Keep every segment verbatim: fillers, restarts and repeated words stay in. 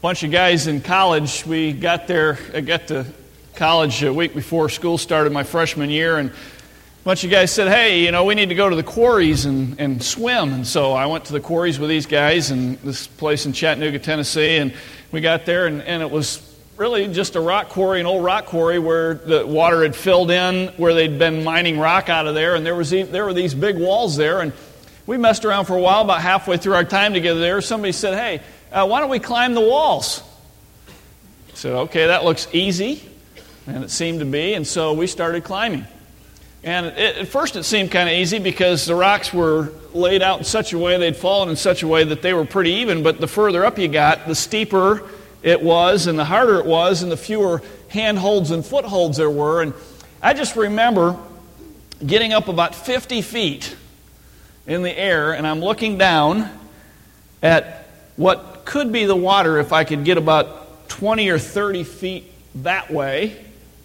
bunch of guys in college. We got there, I got to college a week before school started my freshman year, and a bunch of guys said, hey, you know, we need to go to the quarries and, and swim. And so I went to the quarries with these guys in this place in Chattanooga, Tennessee, and we got there, and, and it was really just a rock quarry, an old rock quarry where the water had filled in, where they'd been mining rock out of there, and there was there were these big walls there, and we messed around for a while. About halfway through our time together there, somebody said, hey, uh, why don't we climb the walls? I said, okay, that looks easy, and it seemed to be, and so we started climbing. And it, at first it seemed kind of easy because the rocks were laid out in such a way, they'd fallen in such a way that they were pretty even, but the further up you got, the steeper it was, and the harder it was, and the fewer handholds and footholds there were. And I just remember getting up about fifty feet in the air, and I'm looking down at what could be the water if I could get about twenty or thirty feet that way,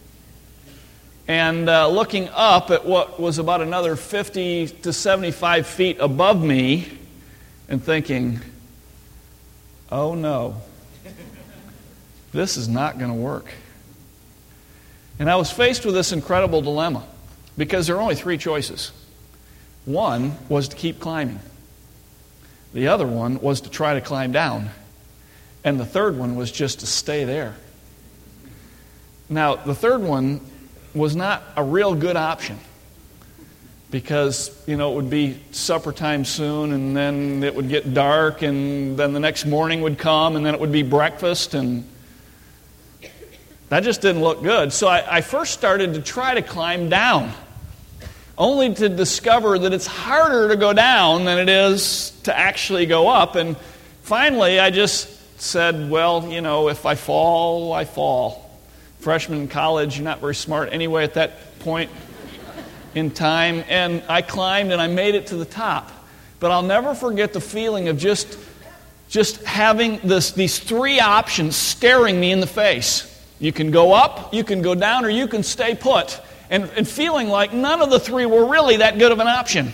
and uh, looking up at what was about another fifty to seventy-five feet above me, and thinking, oh no, this is not going to work. And I was faced with this incredible dilemma, because there are only three choices. One was to keep climbing. The other one was to try to climb down. And the third one was just to stay there. Now, the third one was not a real good option, because, you know, it would be supper time soon, and then it would get dark, and then the next morning would come, and then it would be breakfast, and that just didn't look good. So I, I first started to try to climb down, only to discover that it's harder to go down than it is to actually go up. And finally, I just said, well, you know, if I fall, I fall. Freshman in college, you're not very smart anyway at that point in time. And I climbed and I made it to the top. But I'll never forget the feeling of just, just having this, these three options staring me in the face. You can go up, you can go down, or you can stay put. And, and feeling like none of the three were really that good of an option.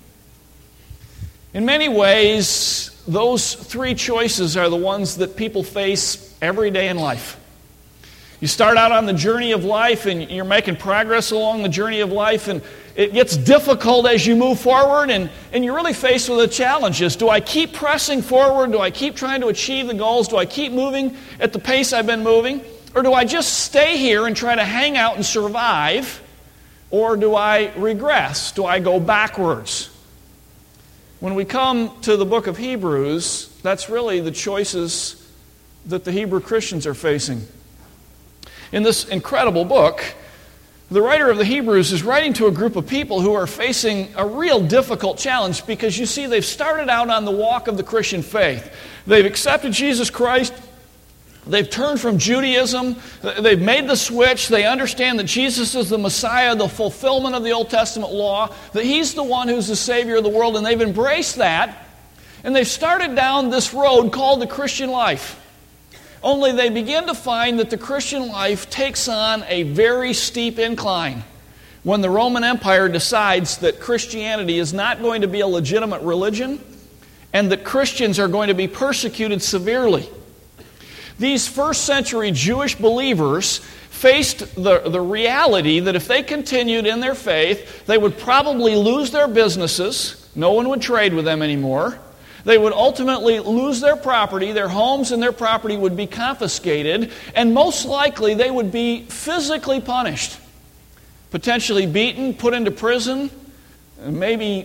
In many ways, those three choices are the ones that people face every day in life. You start out on the journey of life, and you're making progress along the journey of life, and it gets difficult as you move forward, and, and you're really faced with the challenges. Do I keep pressing forward? Do I keep trying to achieve the goals? Do I keep moving at the pace I've been moving? Or do I just stay here and try to hang out and survive? Or do I regress? Do I go backwards? When we come to the book of Hebrews, that's really the choices that the Hebrew Christians are facing. In this incredible book, the writer of the Hebrews is writing to a group of people who are facing a real difficult challenge, because you see, they've started out on the walk of the Christian faith. They've accepted Jesus Christ. They've turned from Judaism. They've made the switch. They understand that Jesus is the Messiah, the fulfillment of the Old Testament law, that He's the one who's the Savior of the world, and they've embraced that. And they've started down this road called the Christian life. Only they begin to find that the Christian life takes on a very steep incline when the Roman Empire decides that Christianity is not going to be a legitimate religion, and that Christians are going to be persecuted severely. These first century Jewish believers faced the, the reality that if they continued in their faith, they would probably lose their businesses. No one would trade with them anymore. They would ultimately lose their property. Their homes and their property would be confiscated. And most likely they would be physically punished. Potentially beaten, put into prison, and maybe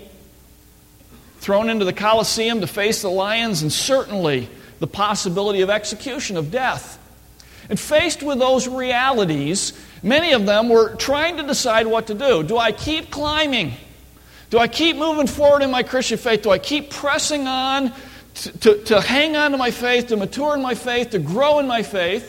thrown into the Colosseum to face the lions, and certainly the possibility of execution, of death. And faced with those realities, many of them were trying to decide what to do. Do I keep climbing? Do I keep moving forward in my Christian faith? Do I keep pressing on to, to, to hang on to my faith, to mature in my faith, to grow in my faith?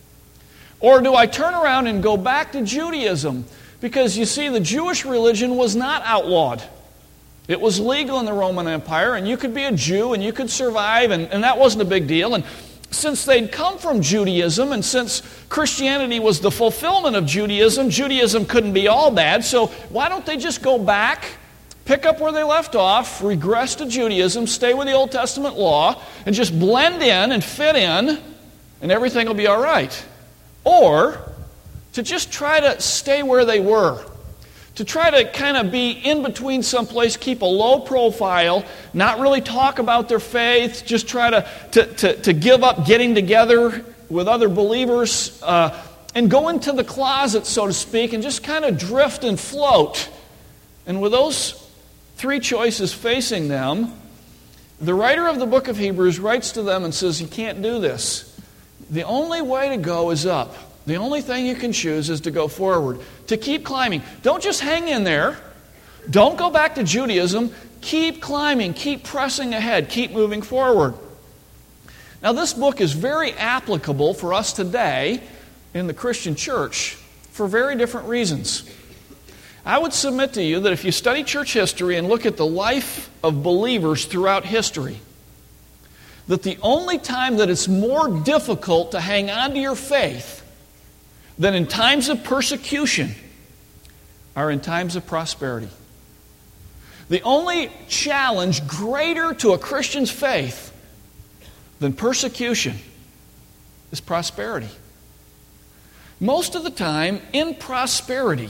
Or do I turn around and go back to Judaism? Because you see, the Jewish religion was not outlawed. It was legal in the Roman Empire, and you could be a Jew and you could survive, and, and that wasn't a big deal. And since they'd come from Judaism, and since Christianity was the fulfillment of Judaism, Judaism couldn't be all bad, so why don't they just go back, pick up where they left off, regress to Judaism, stay with the Old Testament law, and just blend in and fit in and everything will be all right. Or to just try to stay where they were. To try to kind of be in between someplace, keep a low profile, not really talk about their faith, just try to, to, to, to give up getting together with other believers, uh, and go into the closet, so to speak, and just kind of drift and float. And with those three choices facing them, the writer of the book of Hebrews writes to them and says, you can't do this. The only way to go is up. The only thing you can choose is to go forward, to keep climbing. Don't just hang in there. Don't go back to Judaism. Keep climbing, keep pressing ahead, keep moving forward. Now, this book is very applicable for us today in the Christian church for very different reasons. I would submit to you that if you study church history and look at the life of believers throughout history, that the only time that it's more difficult to hang on to your faith than in times of persecution are in times of prosperity. The only challenge greater to a Christian's faith than persecution is prosperity. Most of the time, in prosperity,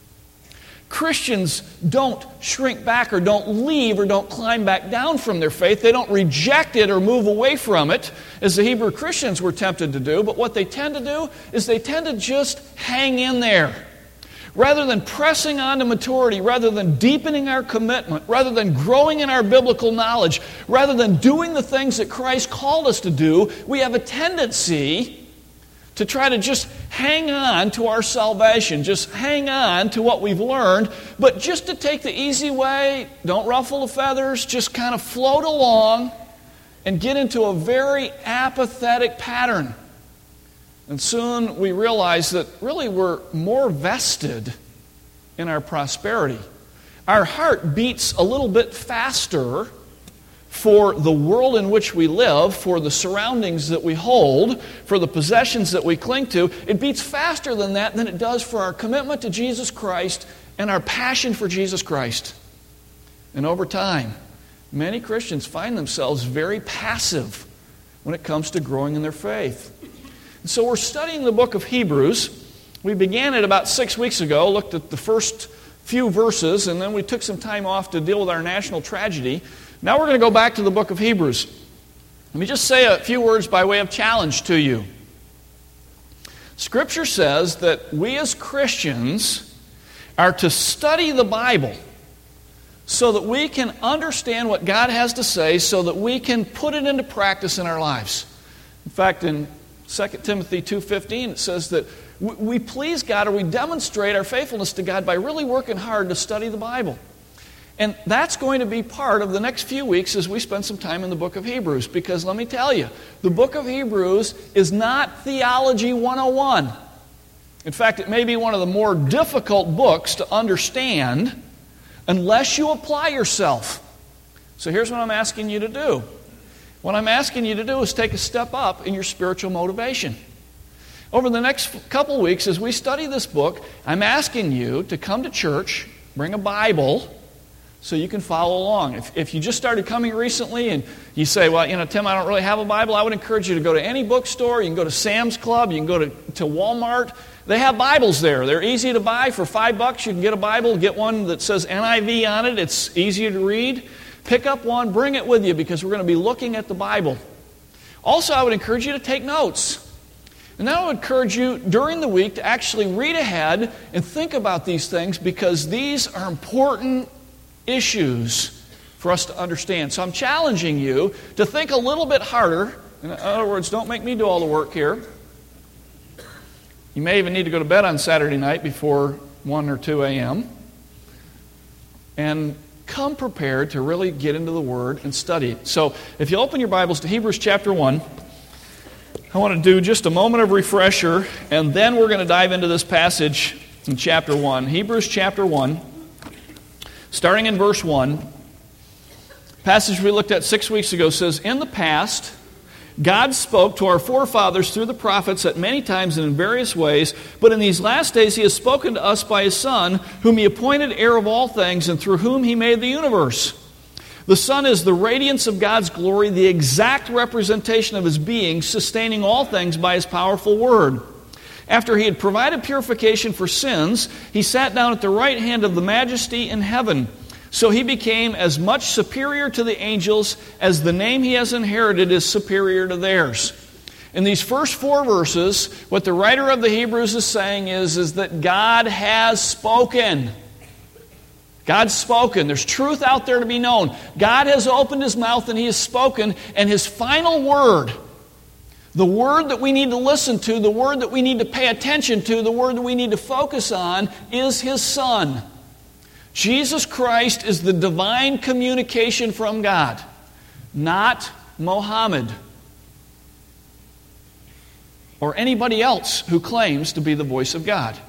Christians don't shrink back or don't leave or don't climb back down from their faith. They don't reject it or move away from it, as the Hebrew Christians were tempted to do. But what they tend to do is they tend to just hang in there. Rather than pressing on to maturity, rather than deepening our commitment, rather than growing in our biblical knowledge, rather than doing the things that Christ called us to do, we have a tendency to try to just hang on to our salvation, just hang on to what we've learned, but just to take the easy way, don't ruffle the feathers, just kind of float along and get into a very apathetic pattern. And soon we realize that really we're more vested in our prosperity. Our heart beats a little bit faster for the world in which we live, for the surroundings that we hold, for the possessions that we cling to. It beats faster than that than it does for our commitment to Jesus Christ and our passion for Jesus Christ. And over time, many Christians find themselves very passive when it comes to growing in their faith. And so we're studying the book of Hebrews. We began it about six weeks ago, looked at the first few verses, and then we took some time off to deal with our national tragedy. Now we're going to go back to the book of Hebrews. Let me just say a few words by way of challenge to you. Scripture says that we as Christians are to study the Bible so that we can understand what God has to say, so that we can put it into practice in our lives. In fact, in Second Timothy two fifteen, it says that we please God, or we demonstrate our faithfulness to God by really working hard to study the Bible. And that's going to be part of the next few weeks as we spend some time in the book of Hebrews. Because let me tell you, the book of Hebrews is not Theology one oh one. In fact, it may be one of the more difficult books to understand unless you apply yourself. So here's what I'm asking you to do. What I'm asking you to do is take a step up in your spiritual motivation. Over the next couple weeks, as we study this book, I'm asking you to come to church, bring a Bible, so you can follow along. If, if you just started coming recently and you say, well, you know, Tim, I don't really have a Bible, I would encourage you to go to any bookstore. You can go to Sam's Club. You can go to, to Walmart. They have Bibles there. They're easy to buy. For five bucks, you can get a Bible, get one that says N I V on it. It's easier to read. Pick up one, bring it with you, because we're going to be looking at the Bible. Also, I would encourage you to take notes. And then I would encourage you during the week to actually read ahead and think about these things, because these are important issues for us to understand. So I'm challenging you to think a little bit harder. In other words, don't make me do all the work here. You may even need to go to bed on Saturday night before one or two a.m. And come prepared to really get into the Word and study it. So if you open your Bibles to Hebrews chapter one, I want to do just a moment of refresher, and then we're going to dive into this passage in chapter one. Hebrews chapter one. Starting in verse one, passage we looked at six weeks ago says, in the past, God spoke to our forefathers through the prophets at many times and in various ways, but in these last days He has spoken to us by His Son, whom He appointed heir of all things and through whom He made the universe. The Son is the radiance of God's glory, the exact representation of His being, sustaining all things by His powerful Word. After He had provided purification for sins, He sat down at the right hand of the Majesty in heaven. So He became as much superior to the angels as the name He has inherited is superior to theirs. In these first four verses, what the writer of the Hebrews is saying is, is that God has spoken. God's spoken. There's truth out there to be known. God has opened His mouth and He has spoken, and His final word, the word that we need to listen to, the word that we need to pay attention to, the word that we need to focus on, is His Son. Jesus Christ is the divine communication from God, not Mohammed or anybody else who claims to be the voice of God.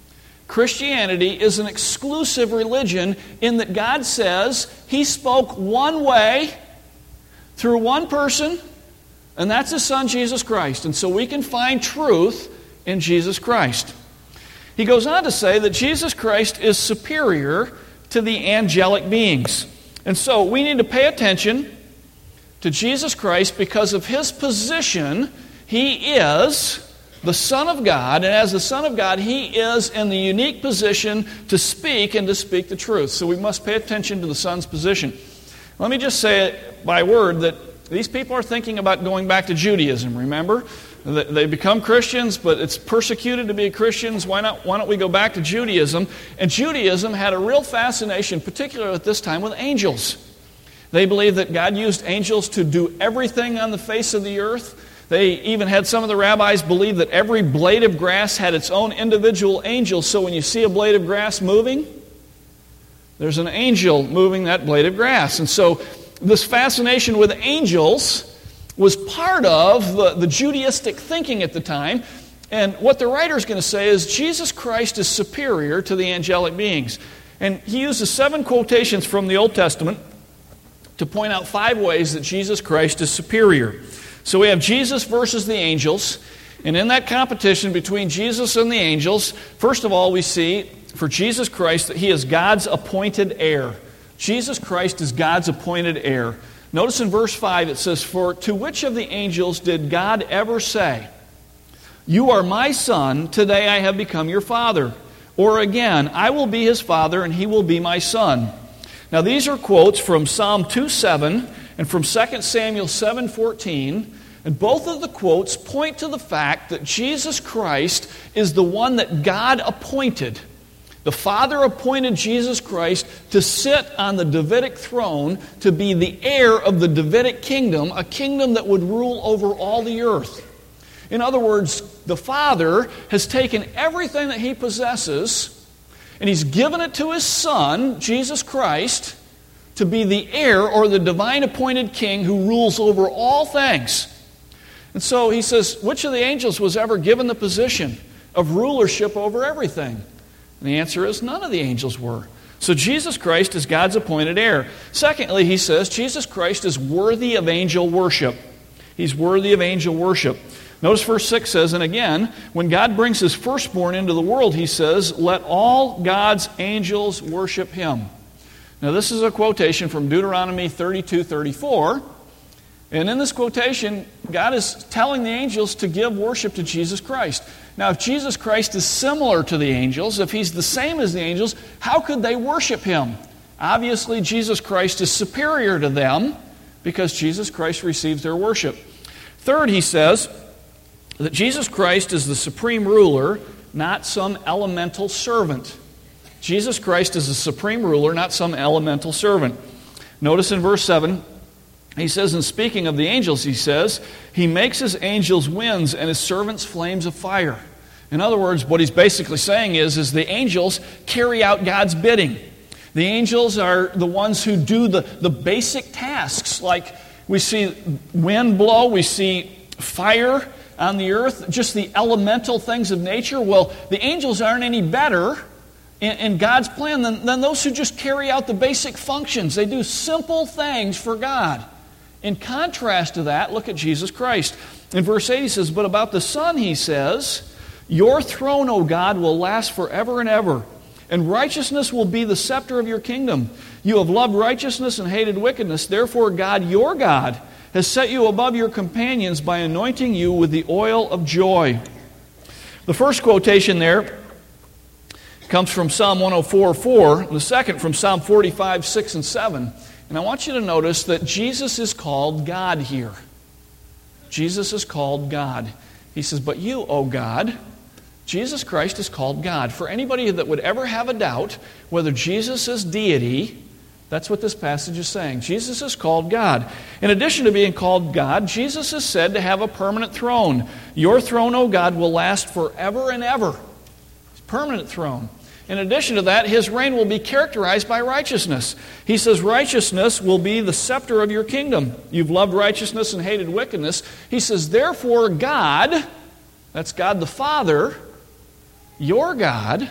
Christianity is an exclusive religion in that God says He spoke one way through one person, and that's His Son, Jesus Christ. And so we can find truth in Jesus Christ. He goes on to say that Jesus Christ is superior to the angelic beings. And so we need to pay attention to Jesus Christ because of His position. He is the Son of God, and as the Son of God, He is in the unique position to speak and to speak the truth. So we must pay attention to the Son's position. Let me just say it by word that these people are thinking about going back to Judaism, remember? They become Christians, but it's persecuted to be Christians. Why not? Why don't we go back to Judaism? And Judaism had a real fascination, particularly at this time, with angels. They believed that God used angels to do everything on the face of the earth. They even had some of the rabbis believe that every blade of grass had its own individual angel. So when you see a blade of grass moving, there's an angel moving that blade of grass. And so this fascination with angels was part of the, the Judaistic thinking at the time. And what the writer is going to say is Jesus Christ is superior to the angelic beings. And he uses seven quotations from the Old Testament to point out five ways that Jesus Christ is superior. So we have Jesus versus the angels. And in that competition between Jesus and the angels, first of all, we see for Jesus Christ that He is God's appointed heir. Jesus Christ is God's appointed heir. Notice in verse five it says, "For to which of the angels did God ever say, 'You are my son, today I have become your father'? Or again, 'I will be his father and he will be my son'?" Now these are quotes from Psalm two seven and from Second Samuel seven fourteen. And both of the quotes point to the fact that Jesus Christ is the one that God appointed. The Father appointed Jesus Christ to sit on the Davidic throne, to be the heir of the Davidic kingdom, a kingdom that would rule over all the earth. In other words, the Father has taken everything that He possesses and He's given it to His Son, Jesus Christ, to be the heir or the divine appointed king who rules over all things. And so he says, which of the angels was ever given the position of rulership over everything? And the answer is none of the angels were. So Jesus Christ is God's appointed heir. Secondly, he says Jesus Christ is worthy of angel worship. He's worthy of angel worship. Notice verse six says, "And again, when God brings His firstborn into the world, He says, 'Let all God's angels worship Him.'" Now this is a quotation from Deuteronomy thirty-two thirty-four. And in this quotation, God is telling the angels to give worship to Jesus Christ. Now, if Jesus Christ is similar to the angels, if He's the same as the angels, how could they worship Him? Obviously, Jesus Christ is superior to them because Jesus Christ receives their worship. Third, he says that Jesus Christ is the supreme ruler, not some elemental servant. Jesus Christ is the supreme ruler, not some elemental servant. Notice in verse seven, he says, in speaking of the angels, he says, "He makes His angels winds and His servants flames of fire." In other words, what he's basically saying is, is the angels carry out God's bidding. The angels are the ones who do the, the basic tasks, like we see wind blow, we see fire on the earth, just the elemental things of nature. Well, the angels aren't any better in, in God's plan than, than those who just carry out the basic functions. They do simple things for God. In contrast to that, look at Jesus Christ. In verse eight he says, "But about the Son," he says, "Your throne, O God, will last forever and ever. and righteousness will be the scepter of your kingdom. You have loved righteousness and hated wickedness. Therefore, God, your God, has set you above your companions by anointing you with the oil of joy. The first quotation there comes from Psalm one oh four four, and the second from Psalm forty-five six and seven. And I want you to notice that Jesus is called God here. Jesus is called God. He says, but you, O God, Jesus Christ is called God. For anybody that would ever have a doubt whether Jesus is deity, that's what this passage is saying. Jesus is called God. In addition to being called God, Jesus is said to have a permanent throne. Your throne, O God, will last forever and ever. It's a permanent throne. In addition to that, His reign will be characterized by righteousness. He says righteousness will be the scepter of your kingdom. You've loved righteousness and hated wickedness. He says, therefore, God, that's God the Father, your God,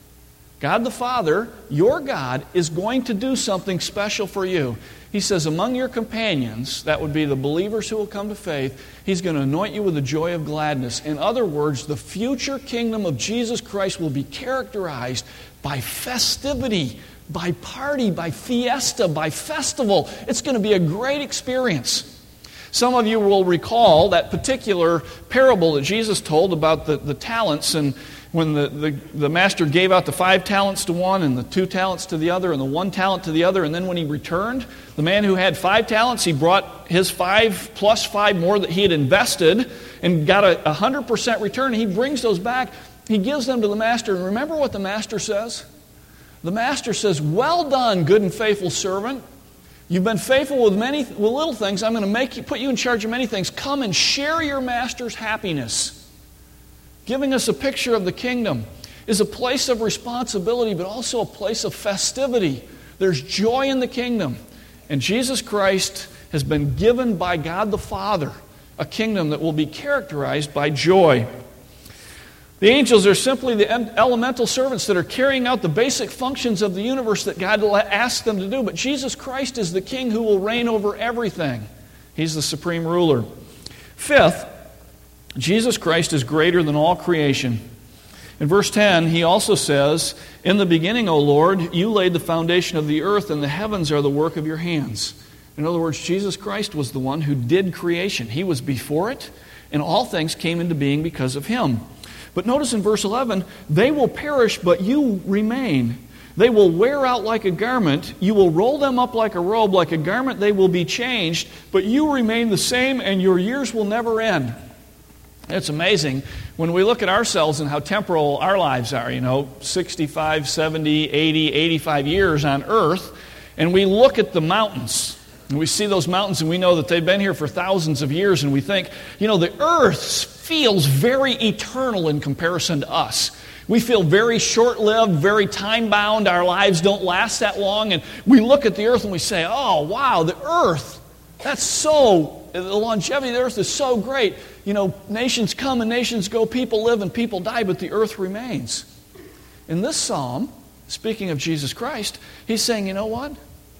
God the Father, your God, is going to do something special for you. He says, among your companions, that would be the believers who will come to faith, He's going to anoint you with the joy of gladness. In other words, the future kingdom of Jesus Christ will be characterized by festivity, by party, by fiesta, by festival. It's going to be a great experience. Some of you will recall that particular parable that Jesus told about the, the talents, and when the, the, the master gave out the five talents to one and the two talents to the other and the one talent to the other, and then when he returned, the man who had five talents, he brought his five plus five more that he had invested and got a one hundred percent return. He brings those back. He gives them to the master. And remember what the master says? The master says, well done, good and faithful servant. You've been faithful with many with little things. I'm going to make you, put you in charge of many things. Come and share your master's happiness. Giving us a picture of the kingdom is a place of responsibility, but also a place of festivity. There's joy in the kingdom. And Jesus Christ has been given by God the Father a kingdom that will be characterized by joy. The angels are simply the elemental servants that are carrying out the basic functions of the universe that God asked them to do. But Jesus Christ is the King who will reign over everything. He's the supreme ruler. Fifth, Jesus Christ is greater than all creation. In verse ten, he also says, in the beginning, O Lord, you laid the foundation of the earth, and the heavens are the work of your hands. In other words, Jesus Christ was the one who did creation. He was before it, and all things came into being because of Him. But notice in verse eleven, they will perish, but you remain. They will wear out like a garment. You will roll them up like a robe. Like a garment they will be changed, but you remain the same, and your years will never end. It's amazing when we look at ourselves and how temporal our lives are, you know, sixty-five, seventy, eighty, eighty-five years on earth, and we look at the mountains. And we see those mountains and we know that they've been here for thousands of years, and we think, you know, the earth feels very eternal in comparison to us. We feel very short-lived, very time-bound. Our lives don't last that long. And we look at the earth and we say, oh, wow, the earth, that's so, the longevity of the earth is so great. You know, nations come and nations go, people live and people die, but the earth remains. In this psalm, speaking of Jesus Christ, he's saying, you know what?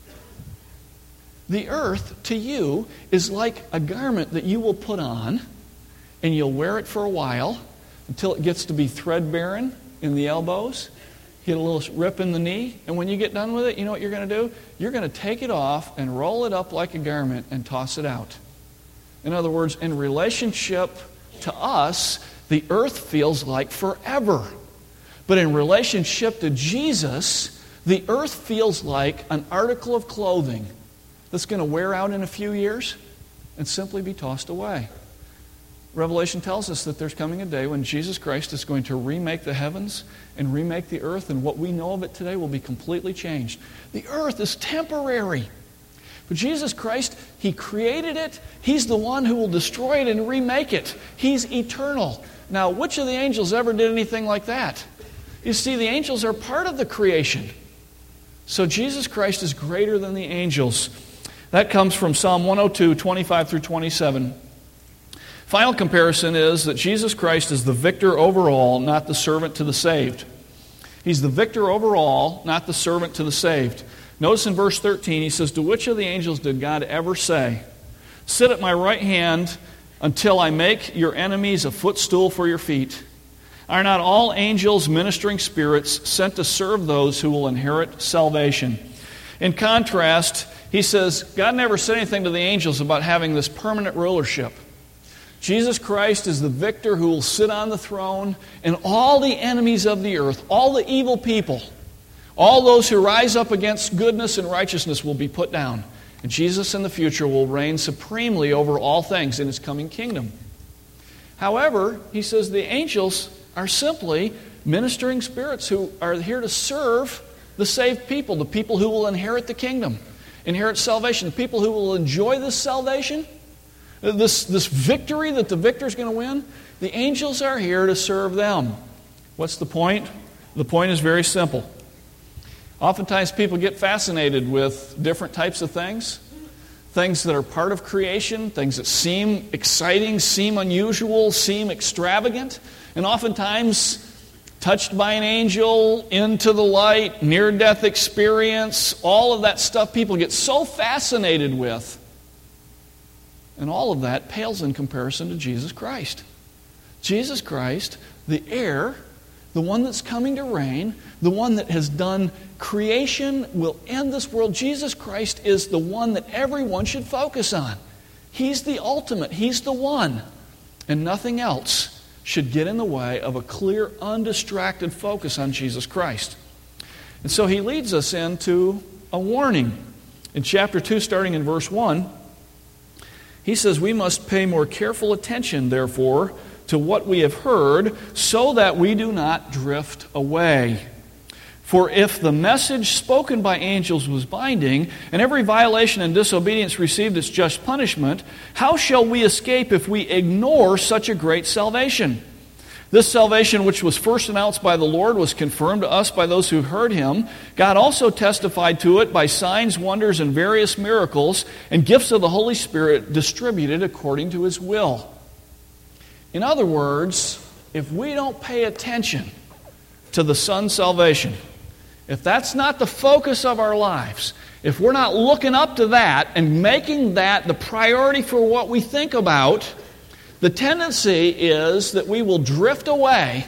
The earth, to you, is like a garment that you will put on, and you'll wear it for a while until it gets to be threadbare in the elbows, get a little rip in the knee, and when you get done with it, you know what you're going to do? You're going to take it off and roll it up like a garment and toss it out. In other words, in relationship to us, the earth feels like forever. But in relationship to Jesus, the earth feels like an article of clothing that's going to wear out in a few years and simply be tossed away. Revelation tells us that there's coming a day when Jesus Christ is going to remake the heavens and remake the earth, and what we know of it today will be completely changed. The earth is temporary. But Jesus Christ, He created it. He's the one who will destroy it and remake it. He's eternal. Now, which of the angels ever did anything like that? You see, the angels are part of the creation. So Jesus Christ is greater than the angels. That comes from Psalm one oh two, twenty-five through twenty-seven. Final comparison is that Jesus Christ is the victor over all, not the servant to the saved. He's the victor over all, not the servant to the saved. Notice in verse thirteen, he says, to which of the angels did God ever say, sit at my right hand until I make your enemies a footstool for your feet? Are not all angels ministering spirits sent to serve those who will inherit salvation? In contrast, he says, God never said anything to the angels about having this permanent rulership. Jesus Christ is the victor who will sit on the throne, and all the enemies of the earth, all the evil people, all those who rise up against goodness and righteousness will be put down. And Jesus in the future will reign supremely over all things in His coming kingdom. However, he says the angels are simply ministering spirits who are here to serve the saved people, the people who will inherit the kingdom, inherit salvation, the people who will enjoy this salvation, this, this victory that the victor is going to win. The angels are here to serve them. What's the point? The point is very simple. Oftentimes people get fascinated with different types of things, things that are part of creation, things that seem exciting, seem unusual, seem extravagant, and oftentimes touched by an angel, into the light, near-death experience, all of that stuff people get so fascinated with. And all of that pales in comparison to Jesus Christ. Jesus Christ, the heir, the one that's coming to reign, the one that has done creation, will end this world. Jesus Christ is the one that everyone should focus on. He's the ultimate. He's the one. And nothing else should get in the way of a clear, undistracted focus on Jesus Christ. And so he leads us into a warning. In chapter two, starting in verse one, he says, "We must pay more careful attention, therefore, to what we have heard, so that we do not drift away. For if the message spoken by angels was binding, and every violation and disobedience received its just punishment, how shall we escape if we ignore such a great salvation? This salvation, which was first announced by the Lord, was confirmed to us by those who heard Him. God also testified to it by signs, wonders, and various miracles, and gifts of the Holy Spirit distributed according to His will." In other words, if we don't pay attention to the Son's salvation, if that's not the focus of our lives, if we're not looking up to that and making that the priority for what we think about, the tendency is that we will drift away.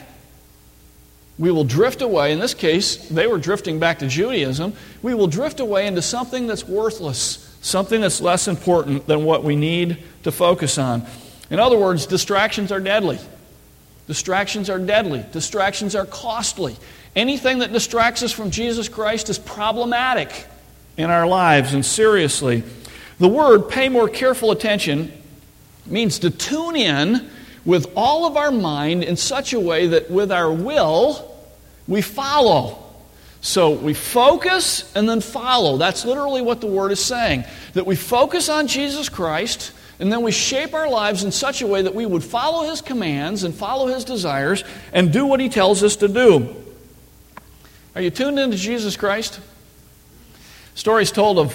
We will drift away. In this case, they were drifting back to Judaism. We will drift away into something that's worthless, something that's less important than what we need to focus on. In other words, distractions are deadly. Distractions are deadly. Distractions are costly. Anything that distracts us from Jesus Christ is problematic in our lives, and seriously. The word "pay more careful attention" means to tune in with all of our mind in such a way that with our will, we follow. So we focus and then follow. That's literally what the word is saying. That we focus on Jesus Christ, and then we shape our lives in such a way that we would follow His commands and follow His desires and do what He tells us to do. Are you tuned into Jesus Christ? Stories told of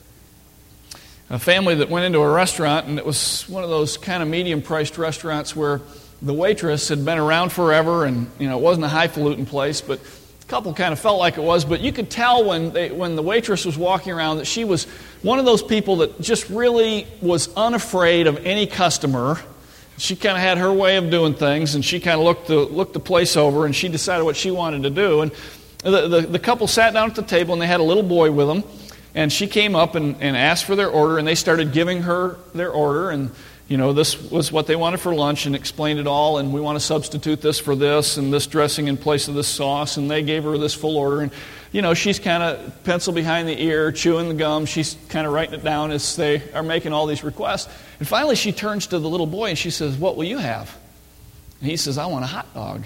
a family that went into a restaurant, and it was one of those kind of medium-priced restaurants where the waitress had been around forever, and you know it wasn't a highfalutin place, but the couple kind of felt like it was. But you could tell when they, when the waitress was walking around that she was one of those people that just really was unafraid of any customer. She kind of had her way of doing things, and she kind of looked the looked the place over, and she decided what she wanted to do. And the, the, the couple sat down at the table, and they had a little boy with them. And she came up and, and asked for their order, and they started giving her their order. And, you know, this was what they wanted for lunch, and explained it all. And we want to substitute this for this, and this dressing in place of this sauce. And they gave her this full order. And, you know, she's kind of pencil behind the ear, chewing the gum. She's kind of writing it down as they are making all these requests. And finally she turns to the little boy, and she says, "What will you have?" And he says, "I want a hot dog."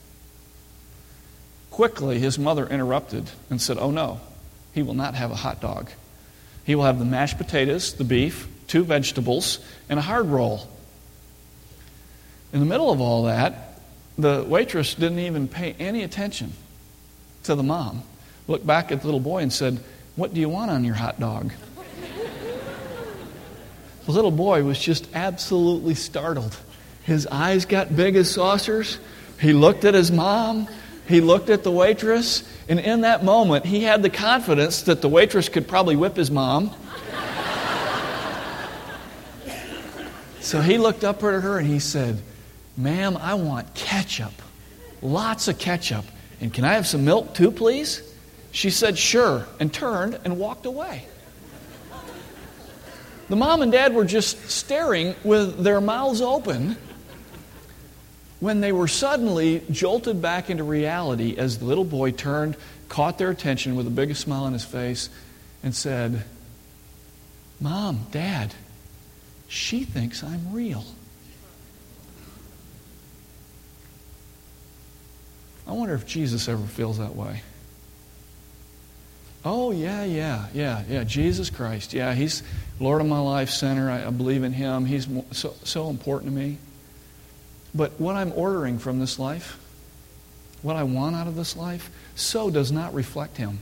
Quickly, his mother interrupted and said, "Oh, no. He will not have a hot dog. He will have the mashed potatoes, the beef, two vegetables, and a hard roll." In the middle of all that, the waitress didn't even pay any attention to the mom. Looked back at the little boy and said, "What do you want on your hot dog?" The little boy was just absolutely startled. His eyes got big as saucers. He looked at his mom. He looked at the waitress, and in that moment, he had the confidence that the waitress could probably whip his mom. So he looked up at her and he said, "Ma'am, I want ketchup." lots of ketchup. And can I have some milk too, please? She said, sure, and turned and walked away. The mom and dad were just staring with their mouths open when they were suddenly jolted back into reality as the little boy turned, caught their attention with the biggest smile on his face, and said, Mom, Dad, she thinks I'm real. I wonder if Jesus ever feels that way. Oh, yeah, yeah, yeah, yeah, Jesus Christ. Yeah, He's Lord of my life, center. I, I believe in Him. He's so, so important to me. But what I'm ordering from this life, what I want out of this life, so does not reflect Him.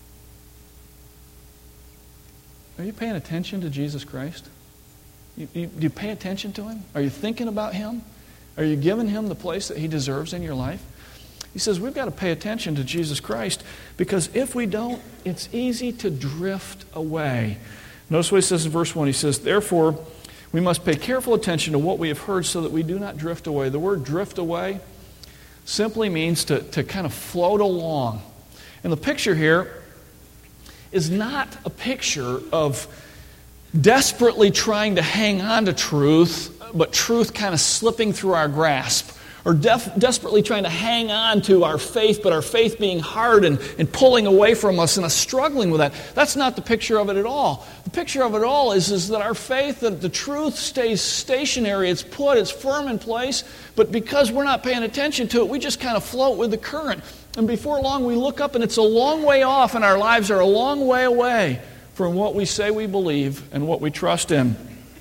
Are you paying attention to Jesus Christ? You, you, do you pay attention to Him? Are you thinking about Him? Are you giving Him the place that He deserves in your life? He says we've got to pay attention to Jesus Christ, because if we don't, it's easy to drift away. Notice what he says in verse one. He says, therefore, we must pay careful attention to what we have heard so that we do not drift away. The word drift away simply means to, to kind of float along. And the picture here is not a picture of desperately trying to hang on to truth, but truth kind of slipping through our grasp. Or def- desperately trying to hang on to our faith, but our faith being hard and, and pulling away from us and us struggling with that. That's not the picture of it at all. The picture of it all is, is that our faith, that the truth stays stationary, it's put, it's firm in place, but because we're not paying attention to it, we just kind of float with the current. And before long we look up and it's a long way off and our lives are a long way away from what we say we believe and what we trust in.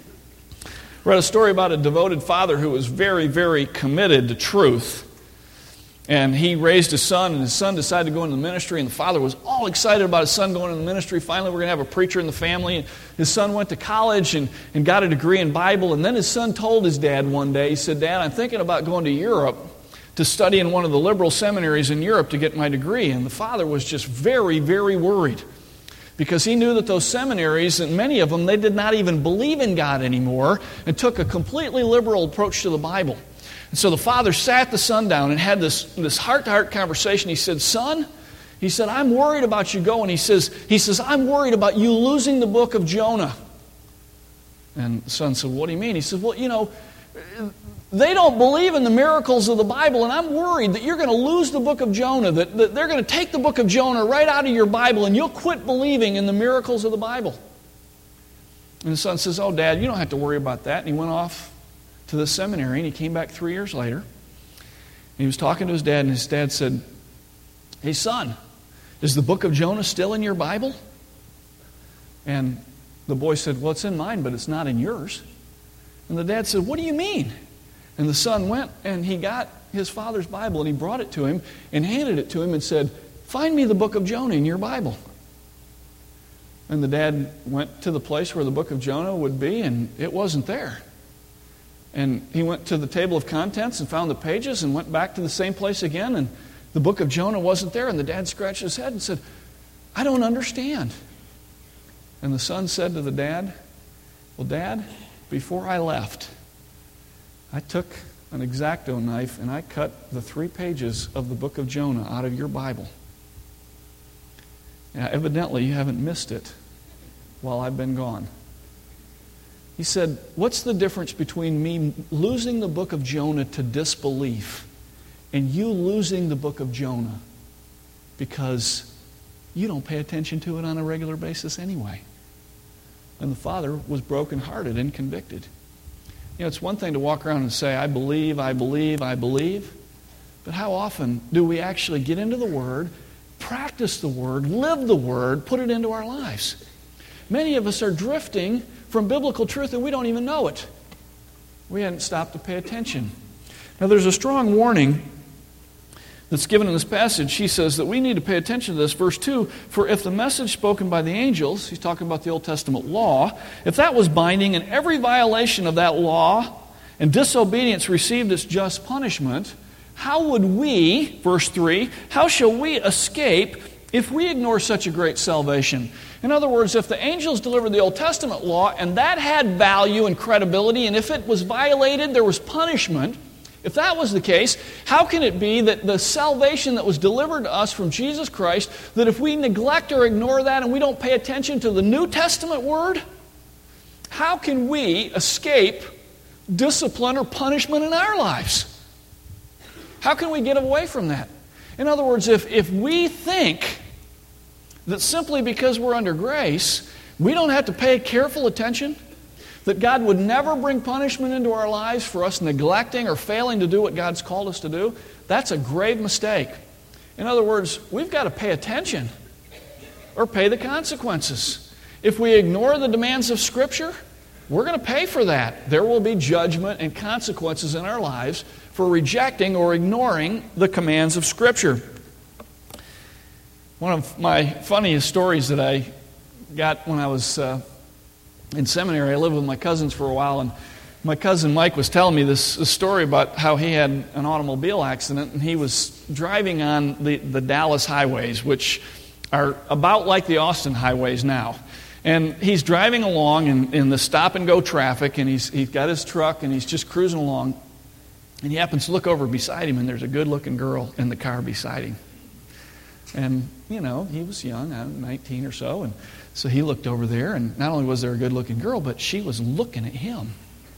I read a story about a devoted father who was very, very committed to truth. And he raised his son, and his son decided to go into the ministry, and the father was all excited about his son going into the ministry. Finally, we're going to have a preacher in the family. And his son went to college and, and got a degree in Bible. And then his son told his dad one day, he said, Dad, I'm thinking about going to Europe to study in one of the liberal seminaries in Europe to get my degree. And the father was just very, very worried, because he knew that those seminaries, and many of them, they did not even believe in God anymore and took a completely liberal approach to the Bible. And so the father sat the son down and had this, this heart-to-heart conversation. He said, Son, he said, I'm worried about you going. He says, he says, I'm worried about you losing the book of Jonah. And the son said, what do you mean? He said, well, you know, they don't believe in the miracles of the Bible, and I'm worried that you're going to lose the book of Jonah, that, that they're going to take the book of Jonah right out of your Bible, and you'll quit believing in the miracles of the Bible. And the son says, oh, Dad, you don't have to worry about that. And he went off to the seminary, and he came back three years later. And he was talking to his dad, and his dad said, hey, son, is the book of Jonah still in your Bible? And the boy said, well, it's in mine, but it's not in yours. And the dad said, what do you mean? And the son went and he got his father's Bible and he brought it to him and handed it to him and said, find me the book of Jonah in your Bible. And the dad went to the place where the book of Jonah would be, and it wasn't there. And he went to the table of contents and found the pages and went back to the same place again, and the book of Jonah wasn't there. And the dad scratched his head and said, I don't understand. And the son said to the dad, well, Dad, before I left, I took an X-Acto knife and I cut the three pages of the book of Jonah out of your Bible. Now, evidently, you haven't missed it while I've been gone. He said, what's the difference between me losing the book of Jonah to disbelief and you losing the book of Jonah because you don't pay attention to it on a regular basis anyway? And the father was brokenhearted and convicted. You know, it's one thing to walk around and say, I believe, I believe, I believe. But how often do we actually get into the Word, practice the Word, live the Word, put it into our lives? Many of us are drifting from biblical truth and we don't even know it. We hadn't stopped to pay attention. Now there's a strong warning that's given in this passage. He says that we need to pay attention to this. Verse two, for if the message spoken by the angels, he's talking about the Old Testament law, if that was binding and every violation of that law and disobedience received its just punishment, how would we, verse three, how shall we escape if we ignore such a great salvation? In other words, if the angels delivered the Old Testament law and that had value and credibility, and if it was violated, there was punishment, If that was the case, how can it be that the salvation that was delivered to us from Jesus Christ, that if we neglect or ignore that and we don't pay attention to the New Testament Word, how can we escape discipline or punishment in our lives? How can we get away from that? In other words, if, if we think that simply because we're under grace, we don't have to pay careful attention, that God would never bring punishment into our lives for us neglecting or failing to do what God's called us to do, that's a grave mistake. In other words, we've got to pay attention or pay the consequences. If we ignore the demands of Scripture, we're going to pay for that. There will be judgment and consequences in our lives for rejecting or ignoring the commands of Scripture. One of my funniest stories that I got when I was uh, in seminary, I lived with my cousins for a while, and my cousin Mike was telling me this, this story about how he had an automobile accident, and he was driving on the, the Dallas highways, which are about like the Austin highways now. And he's driving along in, in the stop-and-go traffic, and he's, he's got his truck, and he's just cruising along, and he happens to look over beside him, and there's a good-looking girl in the car beside him. And, you know, he was young, I don't know, nineteen or so, and so he looked over there, and not only was there a good-looking girl, but she was looking at him.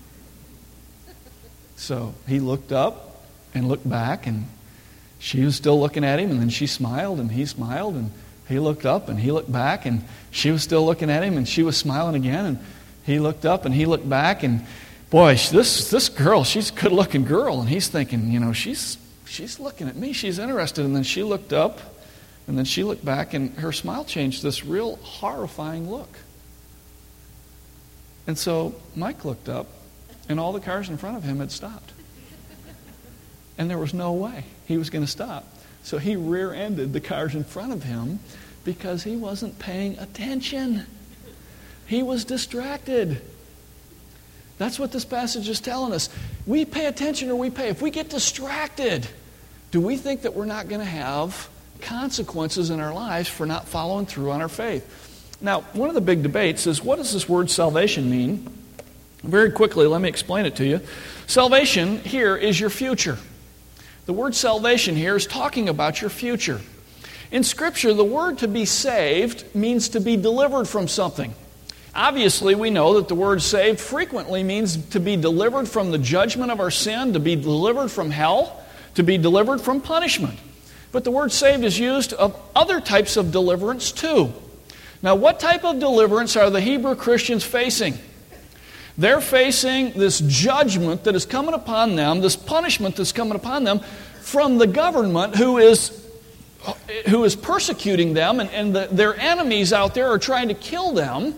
So he looked up and looked back, and she was still looking at him, and then she smiled, and he smiled, and he looked up, and he looked back, and she was still looking at him, and she was smiling again, and he looked up, and he looked back, and boy, this this girl, she's a good-looking girl, and he's thinking, you know, she's she's looking at me, she's interested, and then she looked up, and then she looked back, and her smile changed this real horrifying look. And so Mike looked up, and all the cars in front of him had stopped. And there was no way he was going to stop. So he rear-ended the cars in front of him because he wasn't paying attention. He was distracted. That's what this passage is telling us. We pay attention or we pay. If we get distracted, do we think that we're not going to have consequences in our lives for not following through on our faith? Now, one of the big debates is, what does this word salvation mean? Very quickly, let me explain it to you. Salvation here is your future. The word salvation here is talking about your future. In Scripture, the word to be saved means to be delivered from something. Obviously, we know that the word saved frequently means to be delivered from the judgment of our sin, to be delivered from hell, to be delivered from punishment. But the word saved is used of other types of deliverance too. Now, what type of deliverance are the Hebrew Christians facing? They're facing this judgment that is coming upon them, this punishment that's coming upon them from the government who is who is persecuting them, and, and the, their enemies out there are trying to kill them.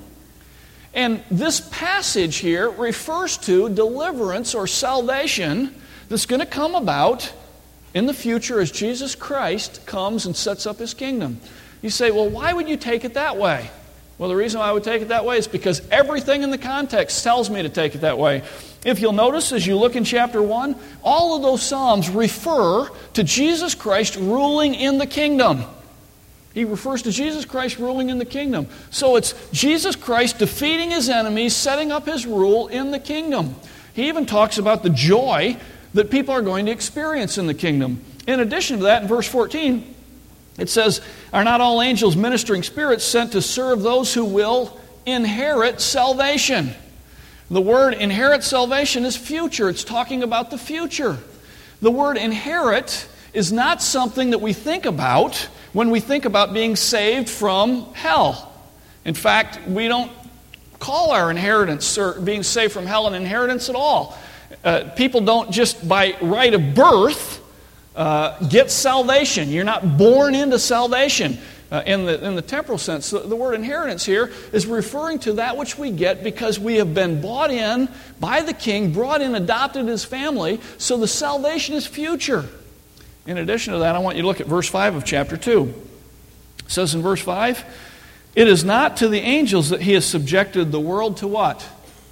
And this passage here refers to deliverance or salvation that's going to come about in the future as Jesus Christ comes and sets up His kingdom. You say, well, why would you take it that way? Well, the reason why I would take it that way is because everything in the context tells me to take it that way. If you'll notice, as you look in chapter one, all of those Psalms refer to Jesus Christ ruling in the kingdom. He refers to Jesus Christ ruling in the kingdom. So it's Jesus Christ defeating His enemies, setting up His rule in the kingdom. He even talks about the joy that people are going to experience in the kingdom. In addition to that, in verse fourteen, it says, "Are not all angels ministering spirits sent to serve those who will inherit salvation?" The word inherit salvation is future. It's talking about the future. The word inherit is not something that we think about when we think about being saved from hell. In fact, we don't call our inheritance or being saved from hell an inheritance at all. Uh, people don't just by right of birth uh, get salvation. You're not born into salvation uh, in the in the temporal sense. The, the word inheritance here is referring to that which we get because we have been bought in by the King, brought in, adopted His family. So the salvation is future. In addition to that, I want you to look at verse five of chapter two. It says in verse five, "It is not to the angels that He has subjected the world to" what?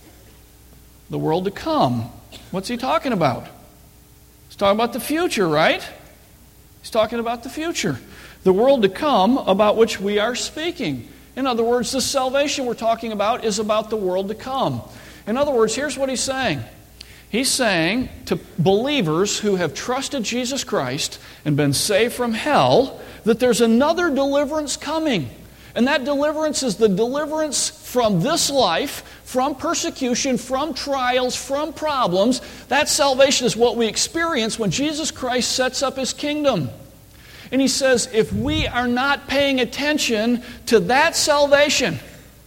The world to come. What's He talking about? He's talking about the future, right? He's talking about the future. The world to come about which we are speaking. In other words, the salvation we're talking about is about the world to come. In other words, here's what He's saying. He's saying to believers who have trusted Jesus Christ and been saved from hell that there's another deliverance coming. And that deliverance is the deliverance from this life, from persecution, from trials, from problems. That salvation is what we experience when Jesus Christ sets up His kingdom. And He says, if we are not paying attention to that salvation,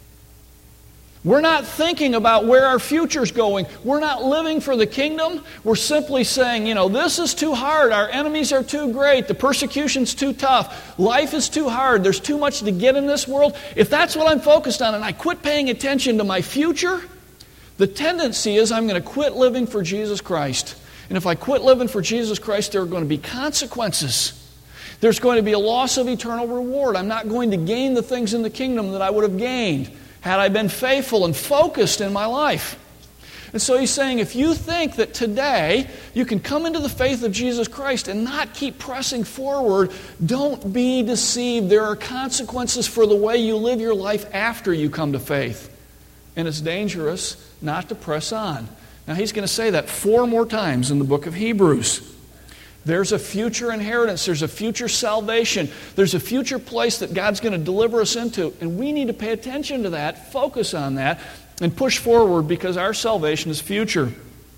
we're not thinking about where our future's going. We're not living for the kingdom. We're simply saying, you know, this is too hard. Our enemies are too great. The persecution's too tough. Life is too hard. There's too much to get in this world. If that's what I'm focused on and I quit paying attention to my future, the tendency is I'm going to quit living for Jesus Christ. And if I quit living for Jesus Christ, there are going to be consequences. There's going to be a loss of eternal reward. I'm not going to gain the things in the kingdom that I would have gained had I been faithful and focused in my life. And so he's saying, if you think that today you can come into the faith of Jesus Christ and not keep pressing forward, don't be deceived. There are consequences for the way you live your life after you come to faith. And it's dangerous not to press on. Now he's going to say that four more times in the book of Hebrews. There's a future inheritance. There's a future salvation. There's a future place that God's going to deliver us into. And we need to pay attention to that, focus on that, and push forward because our salvation is future.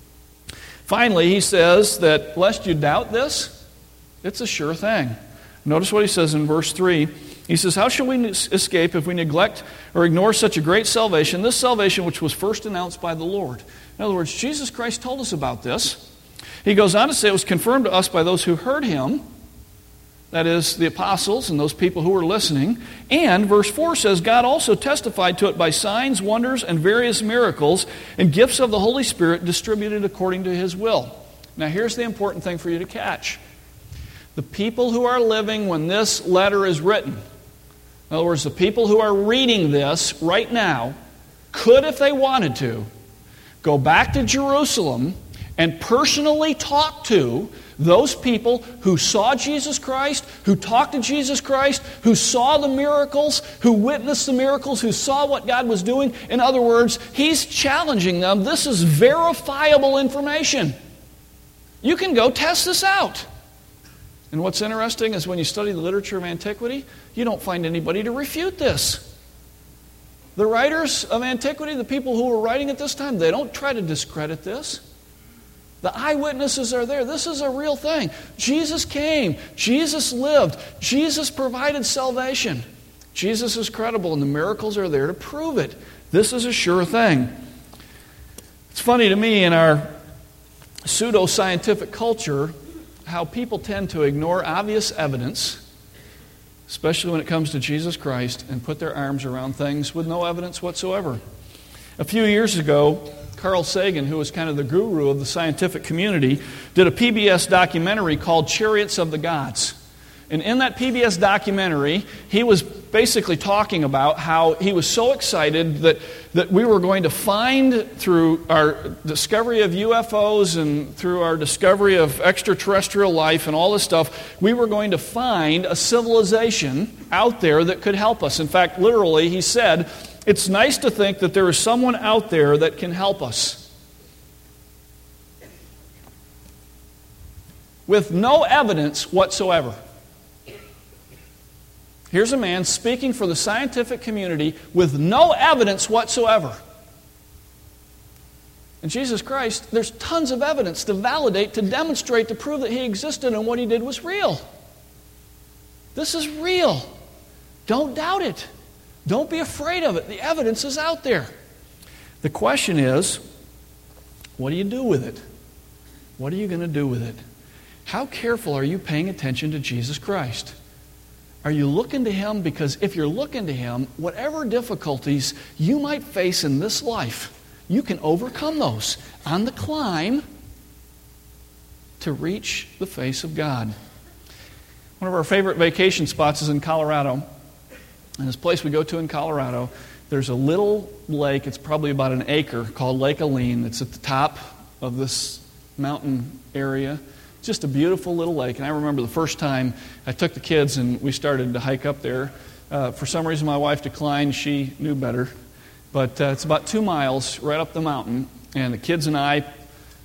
Finally, he says that lest you doubt this, it's a sure thing. Notice what he says in verse three. He says, how shall we escape if we neglect or ignore such a great salvation, this salvation which was first announced by the Lord? In other words, Jesus Christ told us about this. He goes on to say it was confirmed to us by those who heard Him, that is, the apostles and those people who were listening. And verse four says, God also testified to it by signs, wonders, and various miracles and gifts of the Holy Spirit distributed according to His will. Now here's the important thing for you to catch. The people who are living when this letter is written, in other words, the people who are reading this right now, could, if they wanted to, go back to Jerusalem and personally talk to those people who saw Jesus Christ, who talked to Jesus Christ, who saw the miracles, who witnessed the miracles, who saw what God was doing. In other words, he's challenging them. This is verifiable information. You can go test this out. And what's interesting is when you study the literature of antiquity, you don't find anybody to refute this. The writers of antiquity, the people who were writing at this time, they don't try to discredit this. The eyewitnesses are there. This is a real thing. Jesus came. Jesus lived. Jesus provided salvation. Jesus is credible, and the miracles are there to prove it. This is a sure thing. It's funny to me in our pseudo-scientific culture how people tend to ignore obvious evidence, especially when it comes to Jesus Christ, and put their arms around things with no evidence whatsoever. A few years ago, Carl Sagan, who was kind of the guru of the scientific community, did a P B S documentary called Chariots of the Gods. And in that P B S documentary, he was basically talking about how he was so excited that, that we were going to find, through our discovery of U F Os and through our discovery of extraterrestrial life and all this stuff, we were going to find a civilization out there that could help us. In fact, literally, he said, it's nice to think that there is someone out there that can help us. With no evidence whatsoever. Here's a man speaking for the scientific community with no evidence whatsoever. And Jesus Christ, there's tons of evidence to validate, to demonstrate, to prove that He existed and what He did was real. This is real. Don't doubt it. Don't be afraid of it. The evidence is out there. The question is, what do you do with it? What are you going to do with it? How careful are you paying attention to Jesus Christ? Are you looking to Him? Because if you're looking to Him, whatever difficulties you might face in this life, you can overcome those on the climb to reach the face of God. One of our favorite vacation spots is in Colorado. And this place we go to in Colorado, there's a little lake, it's probably about an acre, called Lake Aline. It's at the top of this mountain area. Just a beautiful little lake. And I remember the first time I took the kids and we started to hike up there. Uh, for some reason my wife declined. She knew better. But uh, it's about two miles right up the mountain. And the kids and I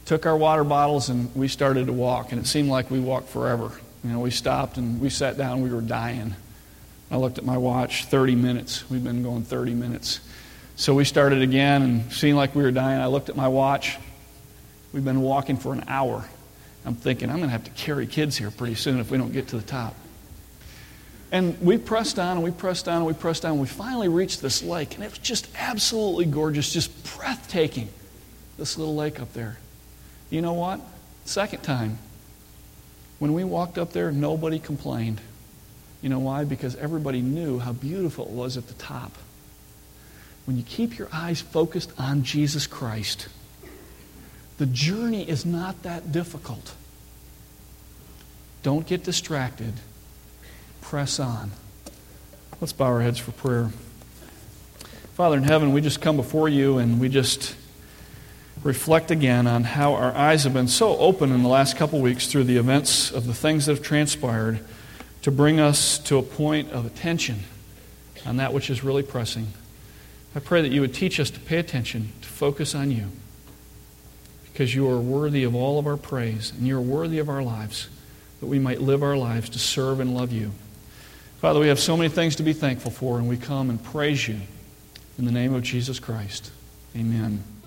took our water bottles and we started to walk, and it seemed like we walked forever. You know, we stopped and we sat down, we were dying. I looked at my watch, thirty minutes. We've been going thirty minutes. So we started again, and seemed like we were dying. I looked at my watch. We've been walking for an hour. I'm thinking, I'm going to have to carry kids here pretty soon if we don't get to the top. And we pressed on, and we pressed on, and we pressed on. And we finally reached this lake, and it was just absolutely gorgeous, just breathtaking, this little lake up there. You know what? Second time, when we walked up there, nobody complained. You know why? Because everybody knew how beautiful it was at the top. When you keep your eyes focused on Jesus Christ, the journey is not that difficult. Don't get distracted. Press on. Let's bow our heads for prayer. Father in heaven, we just come before you and we just reflect again on how our eyes have been so open in the last couple weeks through the events of the things that have transpired to bring us to a point of attention on that which is really pressing. I pray that you would teach us to pay attention, to focus on you, because you are worthy of all of our praise and you're worthy of our lives, that we might live our lives to serve and love you. Father, we have so many things to be thankful for, and we come and praise you in the name of Jesus Christ. Amen.